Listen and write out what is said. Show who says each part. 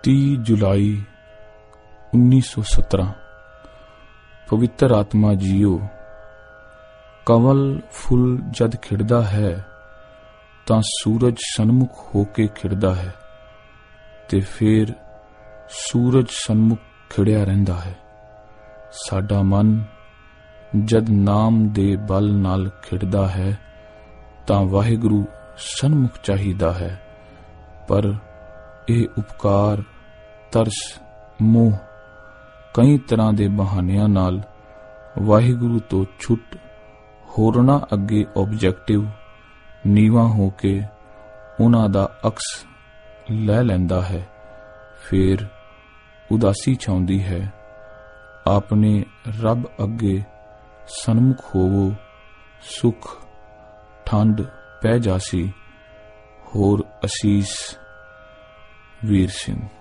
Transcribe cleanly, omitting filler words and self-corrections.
Speaker 1: 30 जुलाई 1917। पवित्र आत्मा जीओ। कंवल फुल जद खिड़दा है तां सूरज सन्मुख होके खिड़दा है ते फिर सूरज सन्मुख खिड़िया रहिंदा है। साडा मन जद नाम दे बल नाल खिड़दा है तां वाहिगुरू सन्मुख चाहिदा है। पर यह उपकार, तरस, मोह कई तरह के बहानियां नाल वाहिगुरू तो छुट होरना अगे ऑब्जेक्टिव नीवा होके उन्हां दा अक्स लै लैंदा है। फिर उदासी छाउंदी है। अपने रब अगे सन्मुख होवो, सुख ठंड पै जासी। होर असीस वीर सिंह।